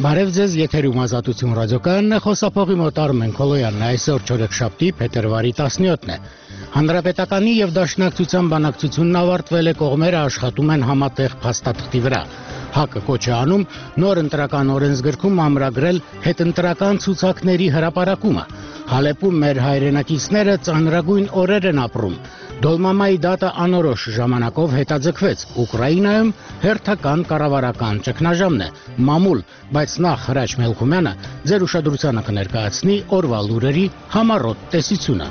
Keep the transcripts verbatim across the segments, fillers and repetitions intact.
Բարև ձեզ, եթերում Ազատություն ռադիոկայանն է, խոսափողի մոտ Արմեն Քոլոյանն է, այսօր չորեքշաբթի փետրվարի տասնյոթն է։ Հանրապետականի եւ Դաշնակցության բանակցությունն ավարտվել է, կողմերը աշխատում են համատեղ փաստաթղթի վրա։ ՀԱԿ-ը կոչ է անում նոր ընտրական օրենսգրքում ամրագրել հետընտրական ցուցակների հրապարակումը։ Հալեպում մեր հայրենակիցները ծանրագույն օրեր են ապրում։ Դոլմամայի դատը անորոշ ժամանակով հետաձգվեց։ Ուկրաինայում հերթական կառավարական ճգնաժամն է, մամուլ, բայց նախ Հրաչ Մելքումյանը ձեր ուշադրությանը կներկայացնի օրվա լուրերի համառոտ տեսությունը։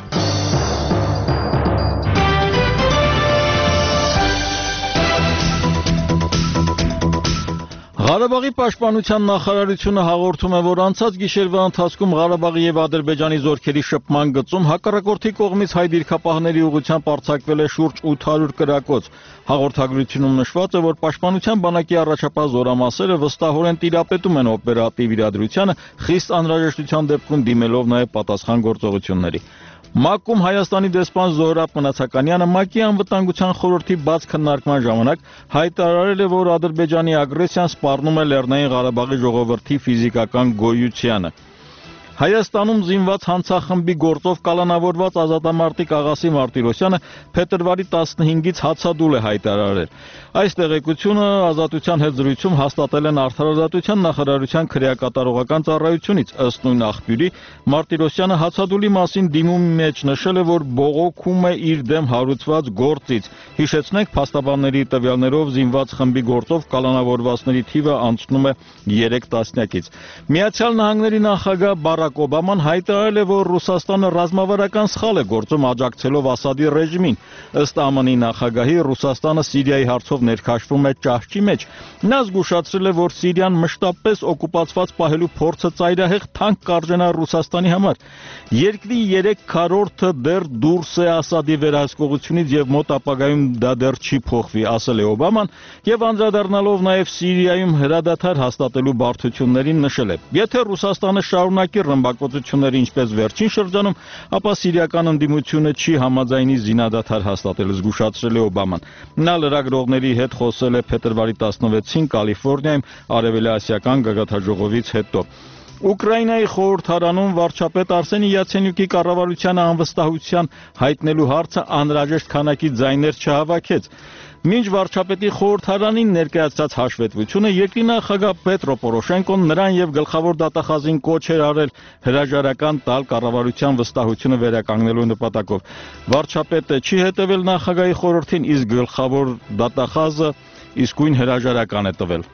Ղարաբաղի պաշտպանության նախարարությունը հաղորդում է, որ անցած գիշերվա ընթացքում Ղարաբաղի եւ Ադրբեջանի զորքերի շփման գծում հակառակորդի կողմից հայ դիրքապահների ուղղությամբ արձակվել է շուրջ ութ հարյուր կրակոց։ Հաղորդագրությունում նշված է, որ պաշտպանության բանակի առաջապահ զորամասերը վստահորեն տիրապետում են օպերատիվ իրադրությանը, խիստ անհրաժեշտության դեպքում դիմելով նաեւ պատասխան գործողությունների։ ՄԱԿ-ում Հայաստանի դեսպան Զոհրաբ Մնացականյանը ՄԱԿ-ի անվտանգության խորհրդի բաց քննարկման ժամանակ հայտարարել է, որ Ադրբեջանի ագրեսիան սպառնում է Լեռնային Ղարաբաղի ժողովրդի ֆիզիկական գոյությանը։ Հայաստանում զինված հանցախմբի գործով կալանավորված ազատամարտիկ Աղասի Մարտիրոսյանը փետրվարի տասնհինգից հացադուլ է հայտարարել։ Այս տեղեկությունը Ազատության հետ զրույցում հաստատել են Արդարադատության նախարարության քրեակատարողական ծառայությունից։ Ըստ նույն աղբյուրի, Մարտիրոսյանը հացադուլի մասին դիմումի մեջ նշել է, որ բողոքում է իր դեմ հարուցված գործից։ Հիշեցնենք, փաստաբանների տվյալներով զինված խմբի գործով կալանավորվածների թիվը անցնում է երեք տասնյակից։ Միացյալ Նահանգների նախագահ Բարակ Օբաման հայտարարել է, որ Ռուսաստանը ռազմավարական սխալ է գործում աջակցելով Ասադի ռեժիմին։ Ըստ ԱՄՆ-ի նախագահի, Ռուսաստանը Սիրիայի հարցով ներքաշվում է ճահճի մեջ։ Նա զգուշացրել է, որ Սիրիան մշտապես օկուպացված պահելու փորձը ծայրահեղ թանկ կարժենա Ռուսաստանի համար։ Երկրի երեք քառորդը դեռ դուրս է Ասադի վերահսկողությունից եւ մոտ ապագայում դա դեռ չի փոխվի, ասել է Օբաման եւ անդրադառնալով նաեւ Սիրիայում հրադադար հաստատելու բարդություններին նշել է. Եթե Ռուսաստանը շարունակի ռմբակոծությունները ինչպես վերջին շրջանում, ապա սիրիական ընդդիմությունը չի համաձայնի զինադադար հաստատել, զգուշացրել է Օբաման։ Նա լրագրողների հետ խոսել է փետրվարի տասնվեցին Կալիֆոռնիայում արևելասիական գագաթաժողովից հետո։ Ուկրաինայի խորհրդարանում վարչապետ Արսենի Յացենյուկի կառավարությանը անվստահության հայտնելու հարցը անհրաժեշտ քանակի ձայներ չհավաքեց։ Մինչ վարչապետի խորհրդարանին ներկայացած հաշվետվությունը երկրի նախագահ Պետրո Պորոշենկոն նրան եւ գլխավոր դատախազին կոչ էր արել հրաժարական տալ կառավարության վստահությունը վերականգնելու նպատակով։ Վարչապետը չի հետևել նախագահի խորհրդին, իսկ գլխավոր դատախազը իսկույն հրաժարական է տվել։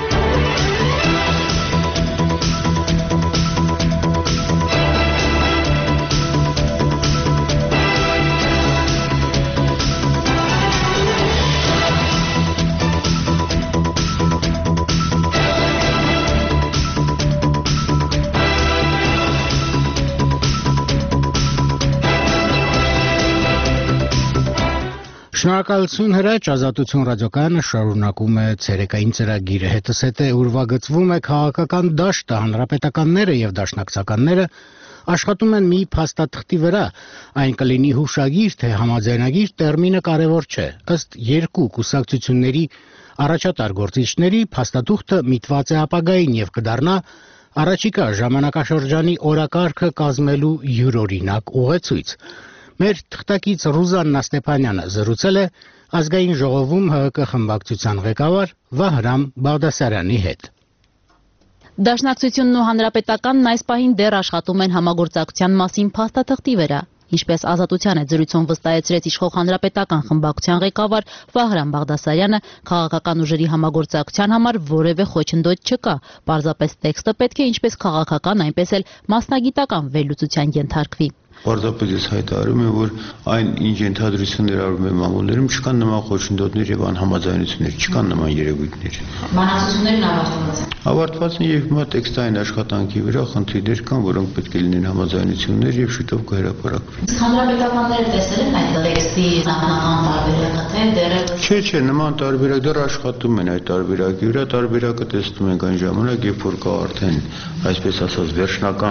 Շնորհակալություն Հրաչ, Ազատություն ռադիոկայանը շարունակում է ցերեկային ծրագիրը։ Հետս հետ է ուրվագծվում է քաղաքական դաշտը, հանրապետականները եւ դաշնակցականները աշխատում են մի փաստաթղթի վրա։ Այն կլինի հուշագիր, թե համաձայնագիր տերմինը կարևոր չէ։ Ըստ երկու կուսակցությունների առաջատար գործիչների փաստաթուղթը միտված է ապագային եւ կդառնա առաջիկա ժամանակաշրջանի օրակարգը կազմելու յուրօրինակ ուղեցույց։ Մեր թղթակից Ռուզաննա Ստեփանյանը զրուցել է ազգային ժողովում ՀՀԿ խմբակցության ղեկավար Վահրամ Բաղդասարյանի հետ։ Դաշնակցությունն ու հանրապետականն այս պահին դեռ աշխատում են համագործակցության մասին փաստաթղթի վրա։ Ինչպես Ազատության հետ զրույցում վստահեցրեց իշխող հանրապետական խմբակցության ղեկավար Վահրամ Բաղդասարյանը, քաղաքական ուժերի համագործակցության համար որևէ խոչընդոտ չկա։ Պարզապես տեքստը պետք է ինչպես քաղաքական, այնպես էլ մասնագիտական վերլուծության ենթարկվի։ Պարզապես ես հայտարարում եմ, որ այն ինչ ենթադրություններ արվում են մամուլներում, չկան նման խոչընդոտներ եւ անհամաձայնություններ, չկան նման երևույթներ։ Բանակցություններն ավարտված են։ Ավարտված են եւ հիմա տեքստային աշխատանքի վրա խնդիրներ կան, որոնք պետք է լինեն համաձայնություններ եւ շուտով կհրապարակվեն։ Հանրապետականները տեսել են այդ տեքստի նախնական տարբերակը, թե դեռևս։ Չէ, չէ, նման տարբերակ դեռ աշխատում են այդ տարբերակի վրա, տարբերակը տեսնում ենք այն ժամանակ, երբ որ կա արդեն, այսպես ասած, վերջնական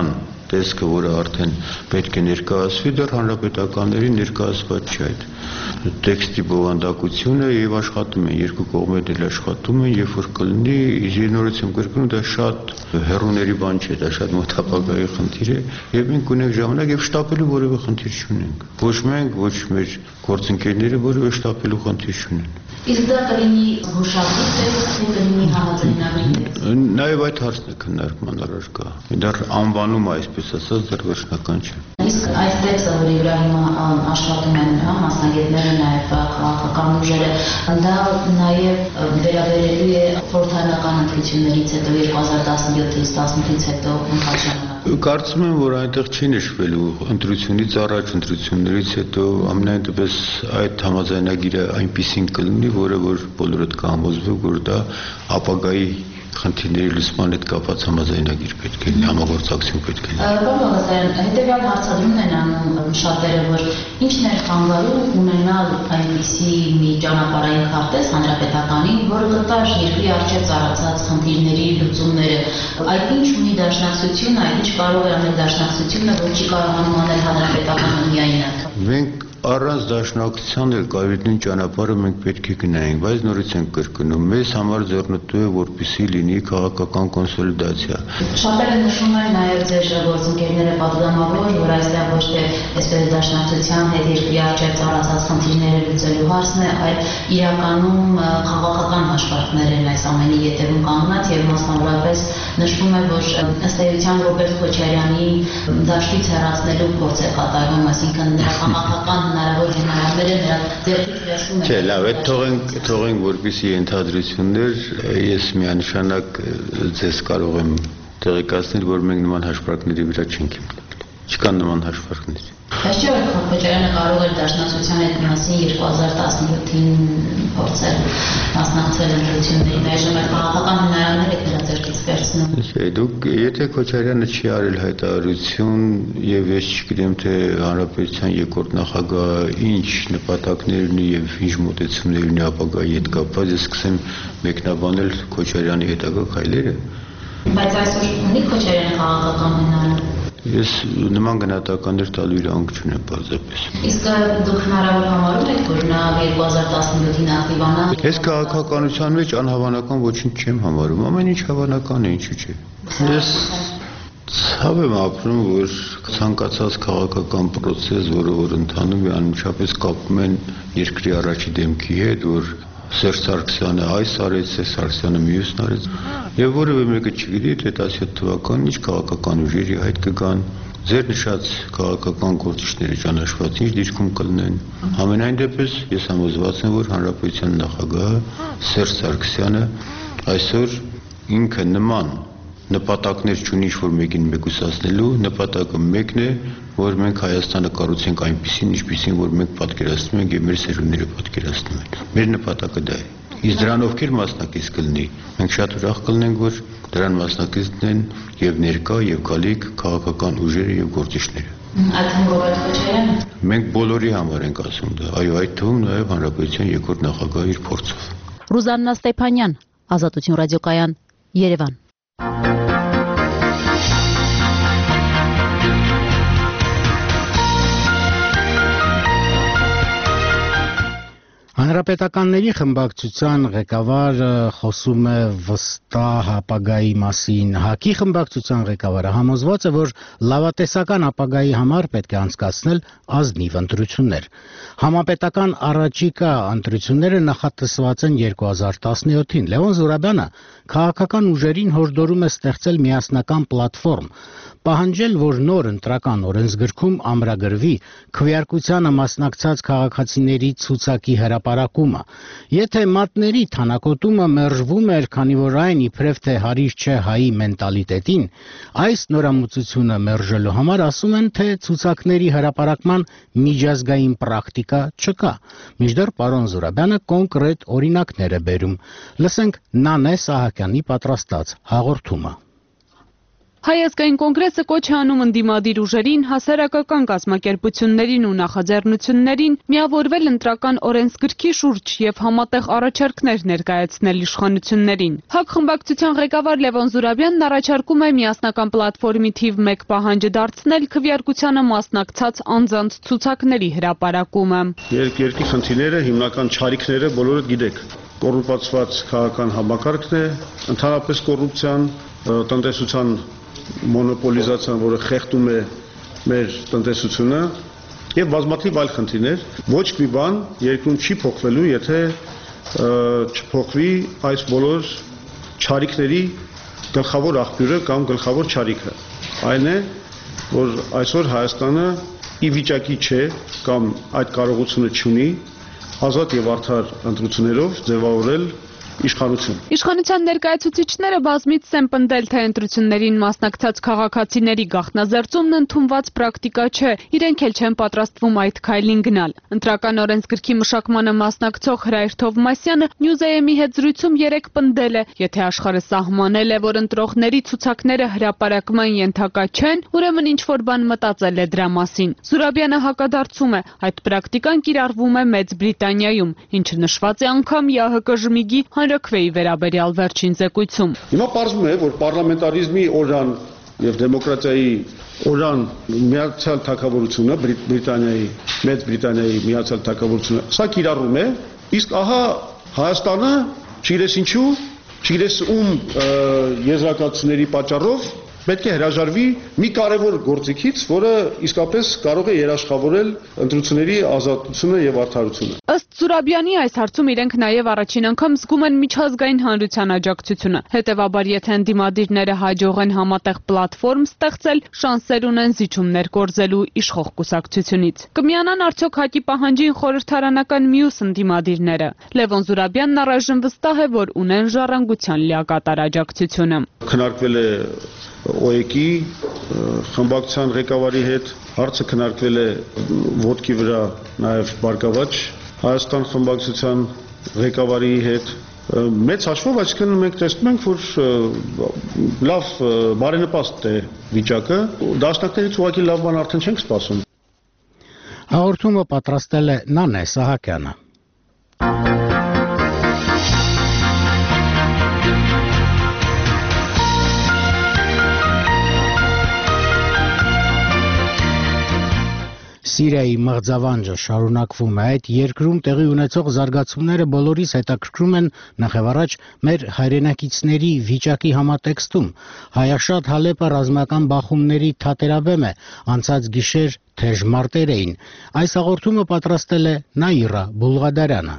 տեսքը, որը արդեն պետք է ներկայացվի, դեռ հանրապետականների ներկայացված չի այդ տեքստի բովանդակությունը եւ աշխատում են, երկու կողմերն էլ աշխատում են, երբ որ կլինի, նորից եմ կրկնում, դա շատ հեռուների բան չէ, դա շատ մոտ ապագայի խնդիր է եւ մենք ունենք ժամանակ եւ շտապելու որևէ խնդիր չունենք։ Ոչ մենք, ոչ մեր գործընկերները որևէ շտապելու խնդիր չունեն։ Իսկ դա կլինի զգուշացիկ թե կլինի համաձայնագրի տեքստ։ Նաեւ այդ հարցն է քննարկման առարկա։ Դեռ անվանումը այսպես ասած դեռ վերջնական չէ։ Իսկ այս տեքստը, որի վրա հիմա աշխատում են մասնագետները, նաեւ քաղաքական ուժերը, դա նաեւ վերաբերելու է խորհրդանական ընտրություններից հետո երկու հազար տասնյոթից տասնութից հետո ընթացան։ Կարծում եմ, որ այնտեղ չի նշվելու ընտրությունից առաջ, ընտրություններից հետո ամենայն դեպս այդ համաձայնագիրը այնպիսին կլինի, որը որ բոլորդ կհամոզվի, որ դա ապագայի խնդիրների լուծման հետ կապված համաձայնագիր պետք է լինի, համագործակցություն պետք է լինի։ Պարոն Բաղդասարյան, հետևյալ հարցադրումն են անում շատերը, որ ինչն էր խանգարում ունենալ այնպիսի մի ճանապարհային քարտեզ հանրապետականին, որը կտար երկրի առջև ծառացած խնդիրների լուծումները։ Այդ ինչ ունի դաշնակցությունը, այդ ինչ կարող է անել դաշնակցությունը, որ չի կարողանում անել հանրապետականը միայնակ։ Մենք առանց դաշնակցության էլ կարևորին ճանապարհը մենք պետք է գնայինք, բայց նորից ենք կրկնում, մեզ համար ձեռնտու է, որպեսզի լինի քաղաքական կոնսոլիդացիա։ Շատերը նշում են նաև ձեր գործընկերները պատգամավոր, որ այստեղ ոչ թե այսպես դաշնակցության հետ երկրի առջև ծառացած խնդիրները լուծելու հարցն է, այլ իրականում քաղաքական հաշվարկներ են այս ամենի ետևում կանգնած եւ մասնավորապես նշվում է, որ ըստ էության Ռոբերտ Քոչարյանի դաշտից հեռացնելու փորձ է կատարվում, այսինքն նրա քաղաքական հնարավոր հնարավորները նրա ձեռքից վերցում են։ Չէ, լավ, այդ թողենք, թողենք որպեսզի ենթադրություններ, ես միանշանակ ձեզ կարող եմ տեղեկացնել, որ մենք նման հաշվարկների վրա չենք հիմնվել։ Չկան նման հաշվարկներ։ Բայց չէ՞ որ Քոչարյանը կարող էր դաշնակցության հետ միասին երկու հազար տասնյոթին փորձել մասնակցել ընտրություններին, այժմ այդ քաղաքական հնարավորները եք նրա ձեռքից վերցնում։ Չէ, դուք եթե Քոչարյանը չի արել հայտարարություն եւ ես չգիտեմ թե հանրապետության երկրորդ նախագահ ինչ նպատակներ ունի եւ ինչ մոտեցումներ ունի ապագայի հետ կապված, ես սկսեմ մեկնաբանել Քոչարյանի հետագա քայլերը։ Բայց այսօր ունի Քոչարյանը քաղաքական հնարավոր։ Ես նման գնահատականներ տալու իրավունք չունեմ պարզապես։ Իսկ դուք հնարավոր համարում եք, որ նա երկու հազար տասնյոթին ակտիվանա։ Ես քաղաքականության մեջ անհավանական ոչինչ չեմ համարում, ամեն ինչ հավանական է, ինչու՞ չէ։ Ես ցավ եմ ապրում, որ ցանկացած քաղաքական process, որը որ ընթանում է, անմիջապես կապում են երկրի առաջի դեմքի հետ, որ Սերժ Սարգսյանը այս արեց, Սերժ Սարգսյանը մյուսն արեց, եւ որևէ մեկը չգիտի, թե տասնյոթ թվականին ինչ քաղաքական ուժերի հայտ կգան, ձեր նշած քաղաքական գործիչները ճանաչված ինչ դիրքում կլինեն։ Համենայն դեպս ես համոզված եմ, որ հանրապետության նախագահը Սերժ Սարգսյանը այսօր ինքը նման նպատակներ չունի ինչ-որ մեկին մեկուսացնելու, նպատակը մեկն է, որ մենք Հայաստանը կառուցենք այնպիսին, ինչպիսին, որ մենք պատկերացնում ենք եւ մեր սերունդները պատկերացնում են։ Մեր նպատակը դա է։ Իսկ դրան ովքեր մասնակից կլինի, մենք շատ ուրախ կլինենք, որ դրան մասնակիցն են եւ ներկա եւ գալիք քաղաքական ուժերը եւ գործիչները։ Այդ Ռոբերտ Քոչարյանը։ Մենք բոլորի համար ենք ասում դա, այո, այդ թվում նաեւ հանրապետության երկրորդ նախագահի իր փորձով։ Ռուզաննա Ստեփանյան, Ազատություն ռադիոկայան, Երևան։ Հանրապետականների խմբակցության ղեկավարը խոսում է վստահ ապագայի մասին։ ՀԱԿ-ի խմբակցության ղեկավարը համոզված է, որ լավատեսական ապագայի համար պետք է անցկացնել ազնիվ ընտրություններ։ Համապետական առաջիկա ընտրությունները նախատեսված են երկու հազար տասնյոթին։ Լևոն Զուրաբյանը քաղաքական ուժերին հորդորում է ստեղծել միասնական պլատֆորմ, պահանջել, որ նոր ընտրական օրենսգրքում ամրագրվի քվեարկությանը մասնակցած քաղաքացիների ցուցակի հրապարակումը։ Եթե մատների թանակոտումը մերժվում էր, քանի որ այն իբրև թե հարիր չէ հայի մենտալիտետին, այս նորամուծությունը մերժելու համար ասում են, թե ցուցակների հրապարակման միջազգային պրակտիկա չկա։ Մինչդեռ պարոն Զուրաբյանը կոնկրետ օրինակներ է բերում։ Լսենք Նանե Սահակյանի պատրաստած հաղորդումը։ Հայ ազգային կոնգրեսը կոչ է անում ընդդիմադիր ուժերին, հասարակական կազմակերպություններին ու նախաձեռնություններին միավորվել ընտրական օրենսգրքի շուրջ եւ համատեղ առաջարկներ ներկայացնել իշխանություններին։ ՀԱԿ խմբակցության ղեկավար Լևոն Զուրաբյանն առաջարկում է միասնական պլատֆորմի թիվ մեկ պահանջը դարձնել քվեարկությանը մասնակցած անձանց ցուցակների հրապարակումը։ Երկրի խնդիրները, հիմնական չարիքները բոլորը գիտեք։ Կոռուպացված քաղաքական համակարգն է, ընդհանրապես կոռուպցիան, տնտեսության մոնոպոլիզացիան, որը խեղդում է մեր տնտեսությունը եւ բազմաթիվ այլ խնդիրներ, ոչ մի բան երկրում չի փոխվելու, եթե չփոխվի այս բոլոր չարիքների գլխավոր աղբյուրը կամ գլխավոր չարիքը։ Այն է, որ այսօր Հայաստանը ի վիճակի չէ կամ այդ կարողությունը չունի ազատ եւ արդար ընտրություններով ձևավորել իշխանություն։ Իշխանության ներկայացուցիչները բազմիցս են պնդել, թե ընտրություններին մասնակցած քաղաքացիների գաղտնազերծումն ընդունված պրակտիկա չէ, իրենք էլ չեն պատրաստվում այդ քայլին գնալ։ Ընտրական օրենսգրքի մշակմանը մասնակցող Հրայր Թովմասյանը News-am-ի հետ զրույցում երեկ պնդել է, եթե աշխարհը սահմանել է, որ ընտրողների ցուցակները հրապարակման ենթակա չեն, ուրեմն ինչ-որ բան մտածել է դրա մասին։ Զուրաբյանը հակադարձում է, այդ պրակտիկան կիրառվում է Մեծ Բրիտանիայում, ինչը նշված է անգամ ԵԱՀԿ ժմիգի հանրաքվեի վերաբերյալ վերջին զեկույցում։ Հիմա պարզվում է, որ պարլամենտարիզմի օրրան եւ դեմոկրատիայի օրրան միացյալ թագավորությունը, Բրիտանիայի, Մեծ Բրիտանիայի միացյալ թագավորությունը, սա կիրառում է, իսկ ահա Հայաստանը չգիտես ինչու, չգիտես ում եզրակացությունների պատճառով պետք է հրաժարվի մի կարևոր գործիքից, որը իսկապես կարող է երաշխավորել ընտրությունների ազատությունը եւ արդարությունը։ Ըստ Զուրաբյանի այս հարցում իրենք նաեւ առաջին անգամ զգում են միջազգային հանրության աջակցությունը։ Հետևաբար, եթե ընդդիմադիրները հաջողեն համատեղ պլատֆորմ ստեղծել, շանսեր ունեն զիջումներ կորզելու իշխող կուսակցությունից։ Կմիանան արդյոք ՀԱԿ-ի պահանջին խորհրդարանական մյուս ընդդիմադիրները։ Լևոն Զուրաբյանն առայժմ վստահ է, որ ունեն ժառանգության լիակատար աջակցությունը։ Քննարկվել է ՕԵԿ-ի խմբակցության ղեկավարի հետ, հարցը քննարկվել է ոտքի վրա նաև Բարգավաճ Հայաստան խմբակցության ղեկավարի հետ, մեծ հաշվով, այսինքն մենք տեսնում ենք, որ լավ բարենպաստ է վիճակը, դաշնակներից ուղղակի լավ բան արդեն չենք սպասում։ Հաղորդումը պատրաստել է Նանե Սահակյանը։ Սիրիայի մղձավանջը շարունակվում է, այդ երկրում տեղի ունեցող զարգացումները բոլորիս հետաքրքրում են նախևառաջ մեր հայրենակիցների վիճակի համատեքստում։ Հայաշատ Հալեպը ռազմական բախումների թատերաբեմ է, անցած գիշեր թեժ մարտեր էին։ Այս հաղորդումը պատրաստել է Նաիրա Բուլղադարյանը։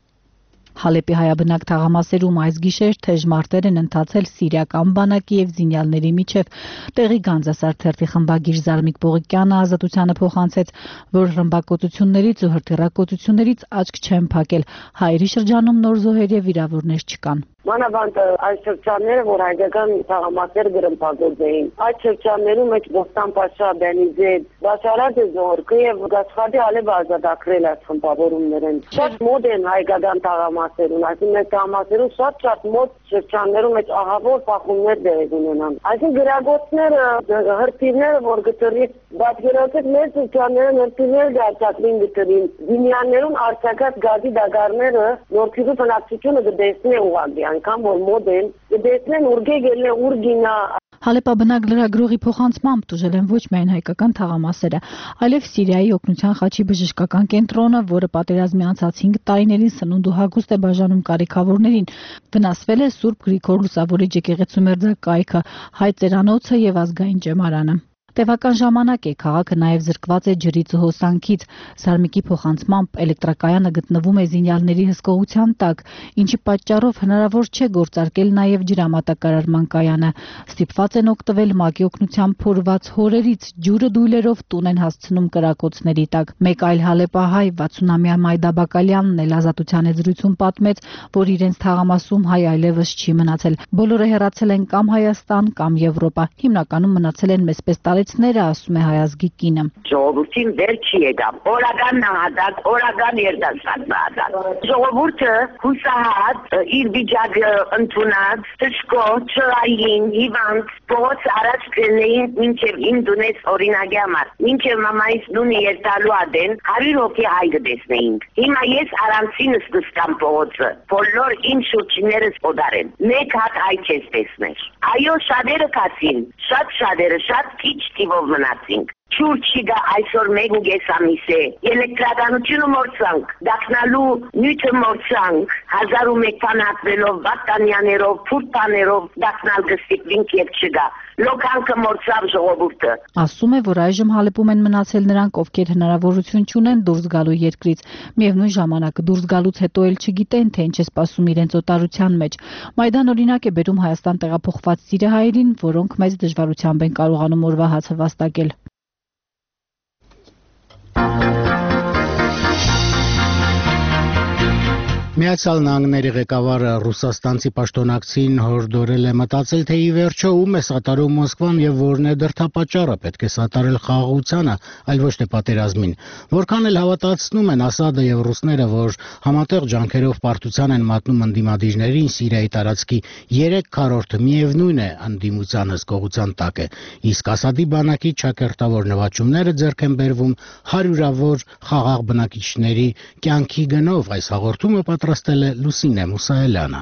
Հալեպի հայաբնակ թաղամասերում այս գիշեր թեժ մարտեր են ընթացել սիրիական բանակի եւ զինյալների միջև։ Տեղի Գանձասար թերթի խմբագիր Զարմիկ Պողիկյանը Ազատությանը փոխանցեց, որ ռմբակոծություններից ու հրթիռակոծություններից աչք չեն փակել։ Հայերի շրջանում նոր զոհեր եւ վիրավորներ չկան։ Մանավանդ այս շրջանները, որ հայկական թաղամասերը գրմփագոծ էին, այդ շրջաններում մեջ Բոստան Փաշա, Բենիզեդ, Բաշարադ Զորկը եւ Գասխադի Ալեբ ազատագրել այս խմբավորումներն։ Շատ մոտ են հայկական թաղամասերում, այսինքն այս թաղամասերում շատ-շատ մոտ շրջաններում մեջ ահավոր փախումներ դեր ունենան։ Այսինքն գրագործները, հրթիռները, որ գտնի բացերացած մեր շրջանները հրթիռներ դարձածին գտնի, զինյաներուն արձակած գազի դագարները նորքիզու բնակչությունը դեսնե ուղղակի անգամ որ մոդել դեսնեն ուրգե գելնե ուրգինա։ Հալեպաբնակ լրագրողի փոխանցմամբ տուժել են ոչ միայն հայկական թաղամասերը, այլև Սիրիայի օգնության խաչի բժշկական կենտրոնը, որը պատերազմի անցած հինգ տարիներին սնունդ ու հագուստ է բաժանում կարիքավորներին, վնասվել է Սուրբ Գրիգոր Լուսավորիչ եկեղեցու մերձակայքը, հայ ծերանոցը եւ ազգային ճեմարանը։ Տևական ժամանակ է քաղաքը նաև զրկված է ջրից ու հոսանքից։ Զարմիկի փոխանցմամբ էլեկտրակայանը գտնվում է զինյալների հսկողության տակ, ինչի պատճառով հնարավոր չէ գործարկել նաև ջրամատակարարման կայանը։ Ստիպված են օգտվել ՄԱԿ-ի օգնությամբ փորված հորերից, ջուրը դույլերով տուն են հասցնում կրակոցների տակ։ Մեկ այլ հալեպահայ վաթսունամյա Մայդա Բակալյանն էլ Ազատության հետ զրույցում պատմեց, որ իրենց թաղամասում հայ այլևս չի մնացել։ Բոլորը հեռացել են կամ Հայաստան, կամ Եվրոպա։ Հիմնականում մնացել են մեծպես տարի հայեցները, ասում է հայազգի կինը։ Ժողովրդին վեր չի եկավ, օրական նահատակ, օրական երդասարդ նահատակ։ Ժողովուրդը հուսահատ իր վիճակը ընդունած, թշկոտ, չրային, հիվանդ, փողոց առաջ գնային մինչև իմ դունես օրինակի համար, մինչև մամայիս նունի երթալու ադեն հարյուր հոգի հայ կտեսնեինք։ Հիմա ես առանցինս կստամ փողոցը, բոլոր իմ շուրջիներս օդարեն, մեկ հատ հայ չես տեսներ։ Այո, շատերը կացին, շատ շատերը, շատ քիչ թիվով մնացինք։ Չուր չի գա այսօր մեկ ու կես ամիս է, էլեկտրականությունը մորցանք, դակնալու նյութը մորցանք, հազար ու մեկ բան հատվելով, բատանյաներով, փուրտաներով դակնալ կստիպվինք և չգա, լոկանքը մորցավ ժողովուրդը։ Ասում է, որ այժմ Հալեպում են մնացել նրանք, ովքեր հնարավորություն չունեն դուրս գալու երկրից, միևնույն ժամանակ դուրս գալուց հետո էլ չգիտեն, թե ինչ է սպասում իրենց օտարության մեջ։ Մայդան օրինակ է բերում Հայաստան տեղափոխված սիրահայերին, որոնք մեծ դժվարությամբ են կարողանում օրվա հացը վաստակել։ Միացյալ Նահանգների ղեկավարը ռուսաստանցի պաշտոնակցին հորդորել է մտածել, թե ի վերջո ում է սատարում Մոսկվան եւ որն է դրդապատճառը, պետք է սատարել խաղաղությանը, այլ ոչ թե պատերազմին։ Որքան էլ հավատացնում են Ասադը եւ ռուսները, որ համատեղ ջանքերով պարտության են մատնում ընդդիմադիրներին, Սիրիայի տարածքի երեք քառորդը միևնույն է ընդդիմության հսկողության տակ է, իսկ Ասադի բանակի ճակերտավոր նվաճումները ձեռք են բերվում հարյուրավոր խաղաղ բնակիչների կյանքի գնով։ Այս հաղորդումը պատրաստել է Լուսինե Մուսայելյանը։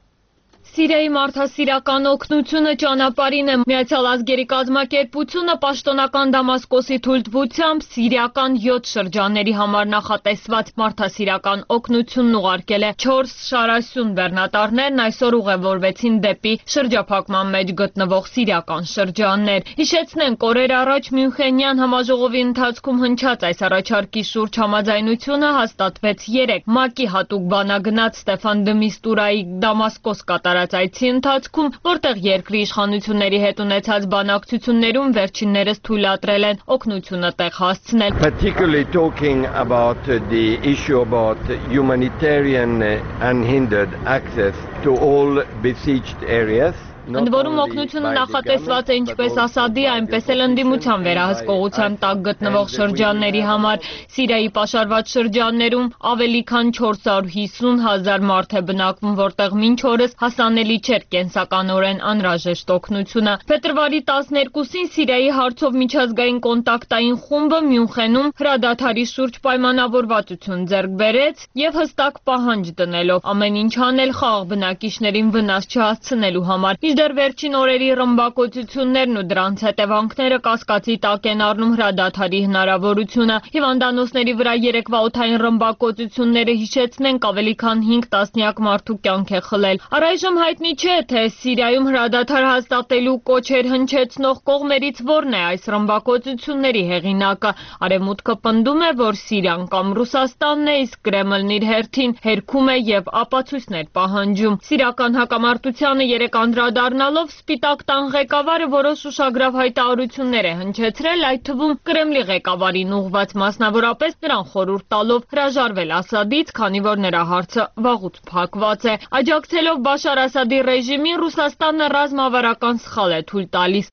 Սիրիայի մարդասիրական օգնությունը ճանապարհին է։ Միացյալ ազգերի կազմակերպությունը պաշտոնական Դամասկոսի թույլտվությամբ սիրիական յոթ շրջանների համար նախատեսված մարդասիրական օգնությունն ուղարկել է։ Չորս շարասյուն բեռնատարներն այսօր ուղևորվեցին դեպի շրջափակման մեջ գտնվող սիրիական շրջաններ։ Հիշեցնենք, օրեր առաջ Մյունխենյան համաժողովի ընթացքում հնչած այս առաջարկի շուրջ համաձայնությունը հաստատվեց երեկ։ ՄԱԿ-ի հատուկ բանագնաց Ստեֆան դը Միստուրայի Դամասկոս կատարած այցի ընթացքում, որտեղ երկրի իշխանությունների հետ ունեցած բանակցություններում վերջիններս թույլատրել են օգնությունը տեղ հասցնել։ Particularly talking about the issue about humanitarian unhindered access to all besieged areas. Ընդ որում օգնությունը նախատեսված է ինչպես Ասադի, այնպես էլ ընդդիմության վերահսկողության տակ գտնվող շրջանների համար։ Սիրիայի պաշարված շրջաններում ավելի քան չորս հարյուր հիսուն հազար մարդ է բնակվում, որտեղ մինչ օրս հասանելի չէր կենսականորեն անհրաժեշտ օգնությունը։ Փետրվարի տասներկուսին Սիրիայի հարցով միջազգային կոնտակտային խումբը Մյունխենում հրադադարի շուրջ պայմանավորվածություն ձեռք բերեց եւ հստակ պահանջ դնելով ամեն ինչ անել խաղաղ բնակիչներին վնաս չհասցնելու համար։ Դեռ վերջին օրերի ռմբակոծություններն ու դրանց հետևանքները կասկածի տակ են առնում հրադադարի հնարավորությունը։ Հիվանդանոցների վրա երեկվա օդային ռմբակոծությունները հիշեցնենք ավելի քան հինգ տասնյակ մարդու կյանք է խլել։ Առայժմ հայտնի չէ, թե Սիրիայում հրադադար հաստատելու կոչեր հնչեցնող կողմերից որն է այս ռմբակոծությունների հեղինակը։ Արևմուտքը պնդում է, որ Սիրիան կամ Ռուսաստանն է, իսկ Կրեմլն իր հերթին հերքում է եւ ապացույցներ պահանջում։ Սիրիական հակամարտությանը երեք անդրադարձ Դառնալով Սպիտակ տան ղեկավարը որոշ ուշագրավ հայտարարություններ է հնչեցրել, այդ թվում Կրեմլի ղեկավարին ուղղված, մասնավորապես նրան խորհուրդ տալով հրաժարվել Ասադից, քանի որ նրա հարցը վաղուց փակված է։ Աջակցելով Բաշար Ասադի ռեժիմին, Ռուսաստանը ռազմավարական սխալ է թույլ տալիս։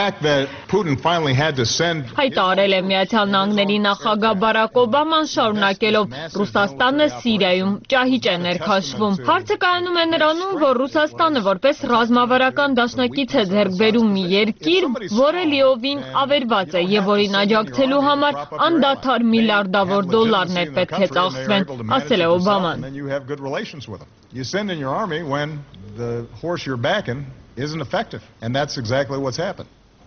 Հայտարարել է Միացյալ Նահանգների նախագահ Բարակ Օբաման, շարունակելով Ռուսաստանը Սիրիայում ճահիճ է ներքաշվում։ Հարցը կայանում է նրանում, որ Ռուսաստանը որպես ռազմավարական դաշնակից է ձեռք բերում մի երկիր, որը լիովին ավերված է եւ որին աջակցելու համար անդադար միլիարդավոր դոլարներ պետք է ծախսվեն, ասել է Օբաման։ You send in your army when the horse you're backing isn't effective, and that's exactly what's happened.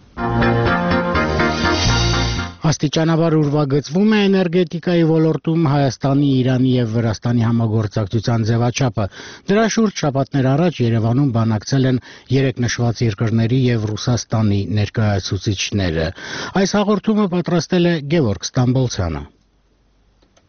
Աստիճանաբար ուրվագծվում է էներգետիկայի ոլորտում Հայաստանի, Իրանի եւ Վրաստանի համագործակցության ձևաչափը։ Դրա շուրջ շաբաթներ առաջ Երևանում բանակցել են երեք նշված երկրների եւ Ռուսաստանի ներկայացուցիչները։ Այս հաղորդումը պատրաստել է Գևորգ Ստամբոլցյանը։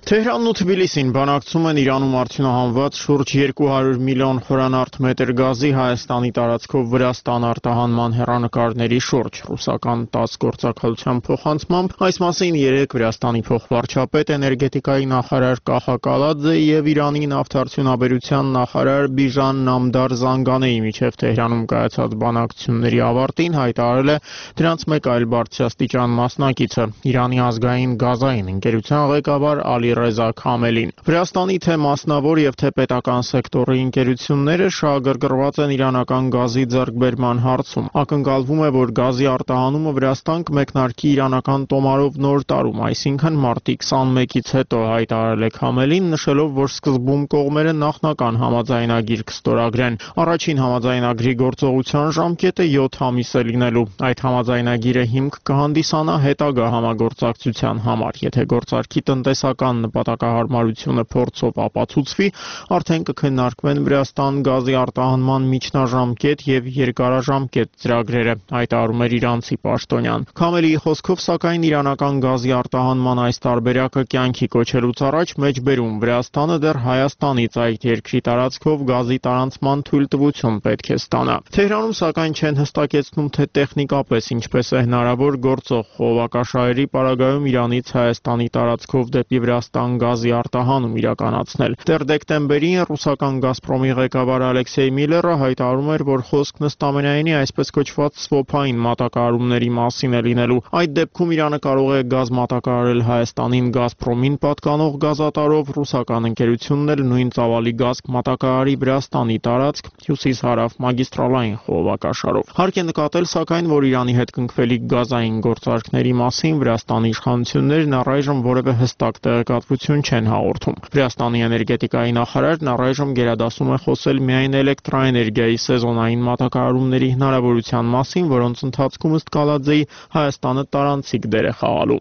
Թեհրանն ու Թբիլիսին բանակցում են Իրանում արդյունահանված շուրջ երկու հարյուր միլիոն խորանարդ մետր գազի Հայաստանի տարածքով Վրաստան արտահանման հեռանկարների շուրջ։ Ռուսական ՏԱՍՍ գործակալության փոխանցմամբ այս մասին երեկ Վրաստանի փոխվարչապետ էներգետիկայի նախարար Կախա Կալաձե եւ Իրանի նավթարդյունաբերության նախարար Բիժան Նամդար Զանգանեի միջև Թեհրանում կայացած բանակցությունների ավարտին հայտարարել է դրանց մեկ այլ բարձրաստիճան մասնակիցը՝ Իրանի ազգային գազային ընկերության ղեկավար Ալի Ռեզա Քամելին։ Վրաստանի թե մասնավոր եւ թե պետական սեկտորի ընկերությունները շահագրգռված են իրանական գազի ձեռքբերման հարցում։ Ակնկալվում է, որ գազի արտահանումը Վրաստան կմեկնարկի իրանական տոմարով նոր տարում, այսինքն մարտի քսանմեկից հետո, հայտարարել է Քամելին, նշելով, որ սկզբում կողմերը նախնական համաձայնագիր կստորագրեն։ Առաջին համաձայնագրի գործողության ժամկետը յոթ ամիս է լինելու։ Այդ համաձայնագիրը հիմք կհանդիսանա հետագա համագործակցության համար։ Եթե գործարքի տնտեսական նպատակահարմարությունը փորձով ապացուցվի, արդեն կքննարկվեն Վրաստան գազի արտահանման միջնաժամկետ եւ երկարաժամկետ ծրագրերը, հայտարարում էր իրանցի պաշտոնյան։ Քամելիի խոսքով, սակայն իրանական գազի արտահանման այս տարբերակը կյանքի կոչելուց առաջ մեջբերում Վրաստանը դեռ Հայաստանից այդ երկրի տարածքով գազի տարանցման թույլտվություն պետք է ստանա։ Թեհրանում, սակայն, չեն հստակեցնում, թե տեխնիկապես ինչպես է հնարավոր գործող խողովակաշահերի պարագայում Իրանից Հայաստանի տարածքով դեպի Վրաստան գազի արտահանում իրականացնել։ Դեռ դեկտեմբերին ռուսական Գազպրոմի ղեկավար Ալեքսեյ Միլլերը հայտարարում էր, որ խոսքն ըստ ամենայնի այսպես կոչված սվոփային մատակարարումների մասին է լինելու։ Այդ դեպքում Իրանը կարող է գազ մատակարարել Հայաստանին Գազպրոմին պատկանող գազատարով, ռուսական ընկերությունն էլ նույն ծավալի գազ մատակարարի Վրաստանի տարածք հյուսիս-հարավ մագիստրալային խողովակաշարով։ Հարկ է նկատել, սակայն, որ Իրանի հետ կնքվելիք գազային գործարքների մասին Վրաստանի իշխանություններն առայժմ որևէ հստակ տեղեկատվություն չեն հաղորդում։ Վրաստանի էներգետիկայի նախարարն առայժմ գերադասում է խոսել միայն էլեկտրաէներգիայի սեզոնային մատակարարումների հնարավորության մասին, որոնց ընթացքում ըստ Կալաձեի Հայաստանը տարանցիկ դեր է խաղալու։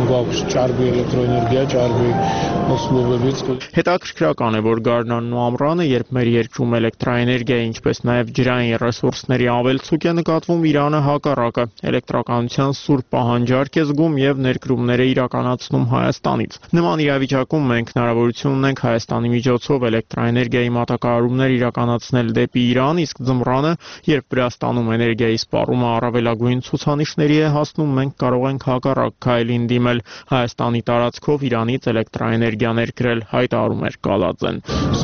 Հետաքրքրական է, որ գարնանն ու ամռանը, երբ մեր երկրում էլեկտրաէներգիայի, ինչպես նաև ջրային ռեսուրսների ավելցուկ է նկատվում, Իրանը հակառակը էլեկտրականության սուր պահանջարկ է զգում եւ ներկրումներ է իրականացնում Հայաստանից։ Նման իրավիճակում մենք հնարավորություն ունենք Հայաստանի միջոցով էլեկտրաէներգիայի մատակարարումներ իրականացնել դեպի Իրան, իսկ ձմռանը, երբ Վրաստանում էներգիայի սպառումը առավելագույն ցուցանիշների է հասնում, մենք կարող ենք հակառակ քայլին դիմել, Հայաստանի տարածքով Իրանից էլեկտրաէներգիա ներկրել, հայտարարում էր Կալաձեն։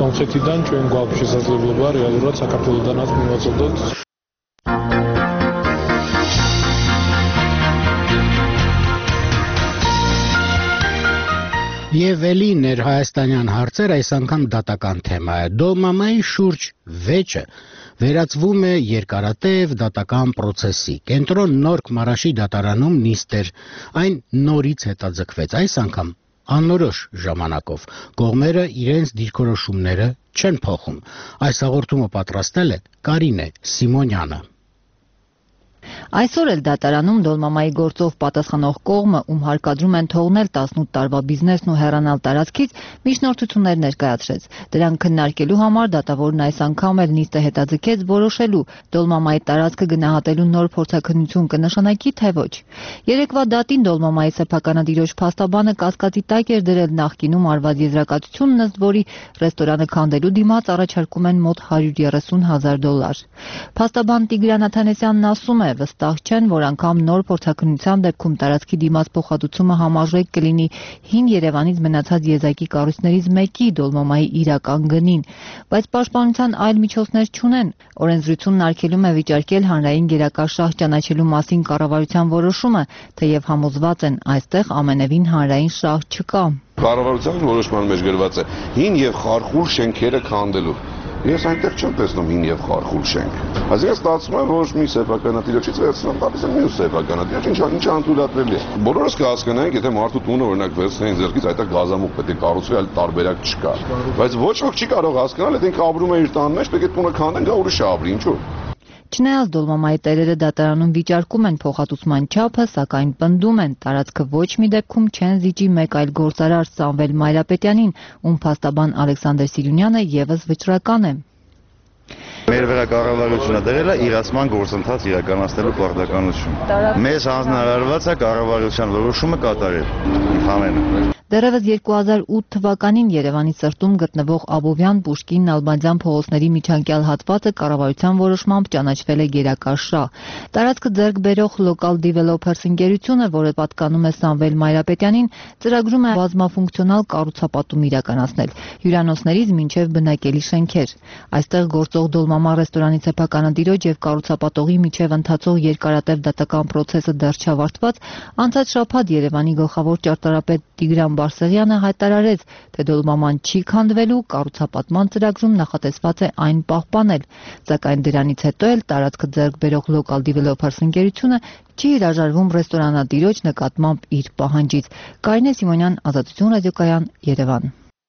Եվ էլի ներհայաստանյան հարցեր այս անգամ դատական թեմա է։ Դոլմամայի շուրջ վեճը վերածվում է երկարատև դատական պրոցեսի։ Կենտրոն Նորք Մարաշի դատարանում նիստ էր, այն նորից հետաձգվեց, այս անգամ անորոշ ժամանակով։ Կողմերը իրենց դիրքորոշումները չեն փոխում։ Այս հաղորդումը պատրաստել է Կարինե Սիմոնյանը։ Այսօր էլ դատարանում Դոլմամայի գործով պատասխանող կողմը, ում հարկադրում են թողնել տասնութ տարվա բիզնեսն ու հեռանալ տարածքից, միջնորդություններ ներկայացրեց։ Դրանք քննարկելու համար դատավորն այս անգամ էլ նիստը հետաձգեց որոշելու Դոլմամայի տարածքը գնահատելու նոր փորձաքննություն կնշանակի, թե ոչ։ Երեկվա դատին Դոլմամայի սեփականադիրոջ փաստաբանը կասկածի տակ էր դրել նախկինում արված եզրակացությունն, ըստ որի ռեստորանը քանդելու դիմաց առաջարկում են մոտ հարյուր երեսուն հազար դոլար։ Փաստաբան Տիգրան Աթանեսյանն ասում է, վստահ չեն, որ անգամ նոր փորձաքննության դեպքում տարածքի դիմաց փոխհատուցումը համարժեք կլինի հին Երևանից մնացած եզակի կառույցներից մեկի Դոլմամայի իրական գնին, բայց պաշտպանության այլ միջոցներ չունեն։ Օրենսդրությունն արգելում է վիճարկել հանրային գերակա շահ ճանաչելու մասին կառավարության որոշումը, թեև համոզված են, այստեղ ամենևին հանրային շահ չկա։ Կառավարության որոշման մեջ գրված է հին եւ խարխուլ շենքերը քանդելու։ Ես այնտեղ չեմ տեսնում հին եւ խարխուլ շենք։ Այսինքն ստացվում է, որ մի սեփականատիրոջից վերցնում տալիս են մյուս սեփականատիրոջ, ինչա ինչա անդուրատվելի է։ Բոլորս կհասկանանք, եթե մարդու տունը օրինակ վերցնեն ձեռքից, այդտեղ գազամուղ պետք է կառուցվի, այլ տարբերակ չկա։ Բայց ոչ ոք չի կարող հասկանալ, եթե ինքը ապրում է իր տան մեջ, պետք է տունը քանդեն, գա ուրիշը ապրի, ինչու՞։ Չնայած Դոլմամայի տերերը դատարանում վիճարկում են փոխհատուցման չափը, սակայն պնդում են, տարածքը ոչ մի դեպքում չեն զիջի մեկ այլ գործարար Սամվել Մայրապետյանին, ում փաստաբան Ալեքսանդր Սիրունյանը եւս վճռական է։ Մեր վրա կառավարությունը դրել է իրացման գործընթաց իրականացնելու պարտականություն։ Մեզ հանձնարարված է կառավարության որոշումը կատարել։ Ընդհանրապես Դեռևս երկու հազար ութ թվականին Երևանի սրտում գտնվող Աբովյան, Պուշկին, Նալբանդյան փողոցների միջանկյալ հատվածը կառավարության որոշմամբ ճանաչվել է գերակա շահ։ Տարածքը ձեռք բերող Local Developers ընկերությունը, որը պատկանում է Սամվել Մայրապետյանին, ծրագրում է բազմաֆունկցիոնալ կառուցապատում իրականացնել հյուրանոցներից մինչև բնակելի շենքեր։ Այստեղ գործող Դոլմամա ռեստորանի սեփականատիրոջ եւ կառուցապատողի միջև ընթացող երկարատև դատական process-ը դեռ չավարտված, անցած շաբաթ Երևանի գլխավոր ճարտարապետ Տիգրան Բարսեղյանը հայտարարեց, թե Դոլմաման չի քանդվելու, կառուցապատման ծրագրում նախատեսված է այն պահպանել, սակայն դրանից հետո էլ տարածքը ձեռք բերող Local Developers ընկերությունը չի հրաժարվում ռեստորանատիրոջ նկատմամբ իր պահանջից։ Կարինե Սիմոնյան, Ազատություն ռադիոկայան, Երևան։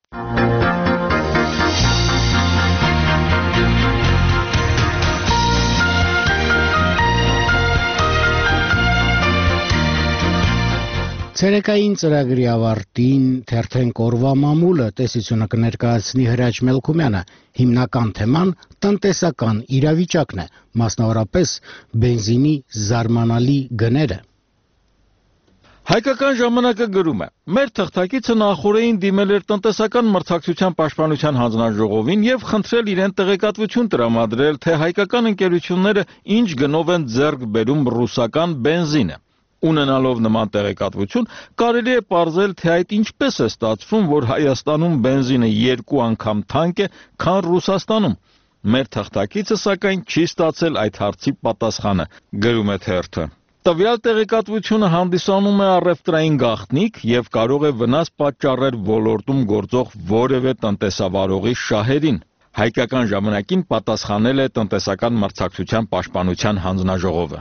Ցերեկային ծրագրի ավարտին թերթեն կորվա մամուլը տեսությունը կներկայացնի Հրաչ Մելքումյանը, հիմնական թեման տնտեսական իրավիճակն է, մասնավորապես բենզինի զարմանալի գները։ Հայկական ժամանակը գրում է. մեր թղթակիցը նախորդին դիմել էր տնտեսական մրցակցության պաշտպանության հանձնաժողովին եւ խնդրել իրեն տեղեկատվություն տրամադրել, թե հայկական ընկերությունները ինչ գնով են ձեռք բերում ռուսական բենզինը։ Ունենալով նման տեղեկատվություն, կարելի է պարզել, թե այդ ինչպես է ստացվում, որ Հայաստանում բենզինը երկու անգամ թանկ է, քան Ռուսաստանում։ Մեր թղթակիցը սակայն չի ստացել այդ հարցի պատասխանը, գրում է թերթը։ Տվյալ տեղեկատվությունը հանդիսանում է առևտրային գաղտնիք եւ կարող է վնաս պատճառել ոլորտում գործող որևէ տնտեսավարողի շահերին։ Հայկական ժամանակին պատասխանել է տնտեսական մրցակցության պաշտպանության հանձնաժողովը։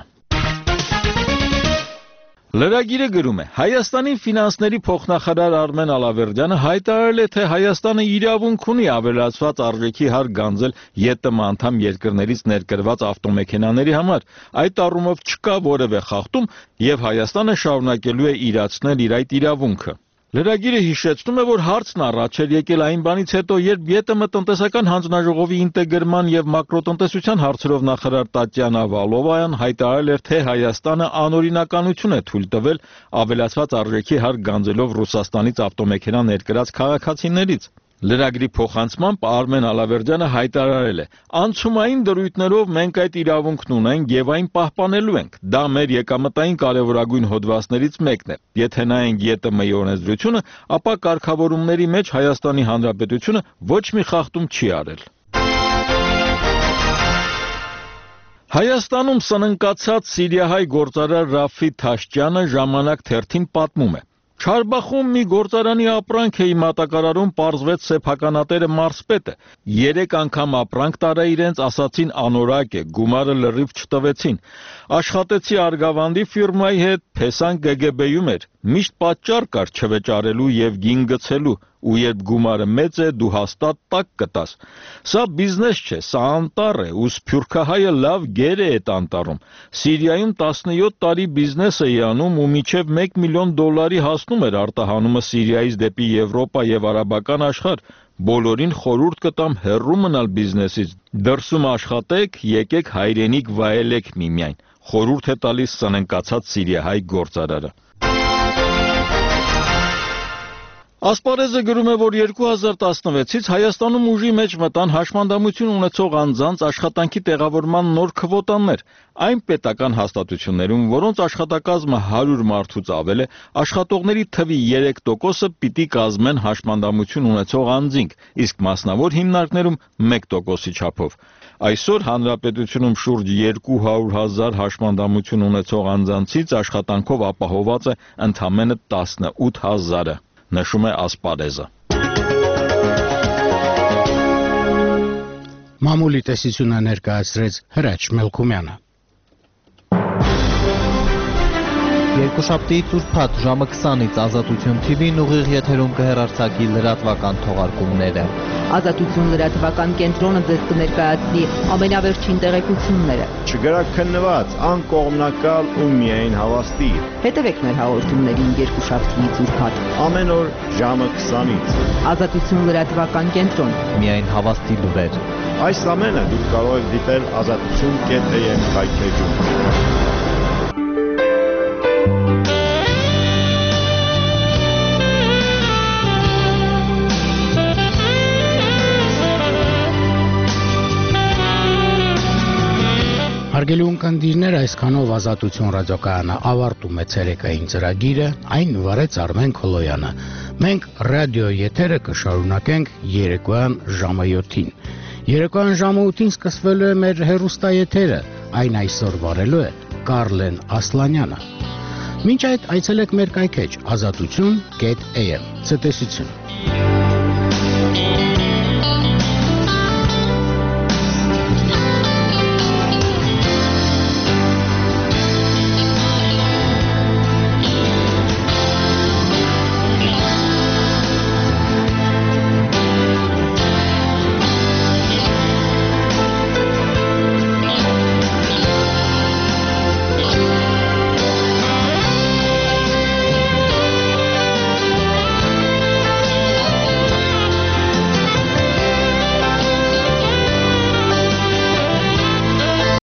Լրագիրը գրում է. Հայաստանի ֆինանսների փոխնախարար Արմեն Ալավերդյանը հայտարարել է, թե Հայաստանը իրավունք ունի ավելացված արժեքի հարկ գանձել ԵՏՄ անդամ երկրներից ներկրված ավտոմեքենաների համար։ Այդ առումով չկա որևէ խախտում եւ Հայաստանը շարունակելու է իրացնել իր այդ իրավունքը։ Լրագիրը հիշեցնում է, որ հարցն առաջ էր եկել այն բանից հետո, երբ ԵՏՄ տնտեսական հանձնաժողովի ինտեգրման եւ մակրոտտնտեսության հարցերով նախարար Տատյանա Վալովայան հայտարարել էր, թե Հայաստանը անօրինականություն է թույլ տվել ավելացված արժեքի հարկ գանձելով Ռուսաստանից ավտոմեքենա ներկրած քաղաքացիներից։ Լրագրի փոխանցմամբ Արմեն Ալավերդյանը հայտարարել է. անցումային դրույթներով մենք այդ իրավունքն ունենք եւ այն պահպանելու ենք։ Դա մեր եկամտային կարևորագույն հոդվածներից մեկն է։ Եթե նայենք ԵՏՄ-ի օրենսդրությունը, ապա կարգավորումների մեջ Հայաստանի Հանրապետությունը ոչ մի խախտում չի արել։ Հայաստանում սննկացած սիրիահայ գործարար Ռաֆի Թաշճյանը ժամանակ թերթին պատմում է. Չարբախում մի գործարանի ապրանք էի մատակարարում, պարզվեց սեփականատերը մարզպետը։ Երեք անգամ ապրանք տարա իրենց, ասացին անորակ է, գումարը լրիվ չտվեցին։ Աշխատեցի Արգավանդի ֆիրմայի հետ, փեսան ԿԳԲ-ում էր։ Միշտ պատճառ կար չվեճարելու եւ գին գցելու, ու երբ գումարը մեծ է, դու հաստատ տակ կտաս։ Սա բիզնես չէ, սա անտառ է, ու սփյուռքահայը լավ գեր է այդ անտառում։ Սիրիայում տասնյոթ տարի բիզնես էի անում ու մինչև մեկ միլիոն դոլարի հասնում էր արտահանումը Սիրիայից դեպի Եվրոպա եւ արաբական աշխարհ։ Բոլորին խորհուրդ կտամ հեռու մնալ բիզնեսից։ Դրսում աշխատեք, եկեք հայրենիք վայելեք միմիայն։ Խորհուրդ է տալիս սննկացած սիրիահայ գործարարը։ Ասպարեզը գրում է, որ երկու հազար տասնվեցից Հայաստանում ուժի մեջ մտան հաշմանդամություն ունեցող անձանց աշխատանքի տեղավորման նոր քվոտաներ։ Այն պետական հաստատություններում, որոնց աշխատակազմը հարյուր մարդուց ավել է, աշխատողների թվի երեք տոկոսը պիտի կազմեն հաշմանդամություն ունեցող անձինք, իսկ մասնավոր հիմնարկներում մեկ տոկոսի չափով։ Այսօր հանրապետությունում շուրջ երկու հարյուր հազար հաշմանդամություն ունեցող անձանցից աշխատանքով ապահոված է ընդամենը տասնութ հազարը։ Նշում է ասպարեզը։ Մամուլի տեսությունը ներկայացրեց Հրաչ Մելքումյանը։ Երկուշաբթի ուրբաթ ժամը քսանից Ազատություն թի վին ուղիղ եթերում կհեռարձակի լրատվական թողարկումները։ Ազատություն լրատվական կենտրոնը ձեզ կներկայացնի ամենավերջին տեղեկությունները։ Չգրաքննված, անկողմնակալ ու միայն հավաստի։ Հետևեք մեր հաղորդումներին երկուշաբթիից ուրբաթ ամեն օր ժամը քսանից։ Ազատություն լրատվական կենտրոն։ Միայն հավաստի լուրեր։ Այս ամենը դուք կարող եք դիտել ազատություն կետ էմ հայթեջում։ Հարգելի ունկնդիրներ, այսքանով Ազատություն ռադիոկայանը ավարտում է ցերեկային ծրագիրը, այն վարեց Արմեն Քոլոյանը։ Մենք ռադիո եթերը կշարունակենք երեկոյան ժամը յոթին։ Երեկոյան ժամը ութին սկսվելու է մեր հեռուստաեթերը, այն այսօր վարելու է Կարլեն Ասլանյանը։ Մինչ այդ այցելեք մեր կայքեջ ազատություն կետ էյ էմ։ Ցտեսություն։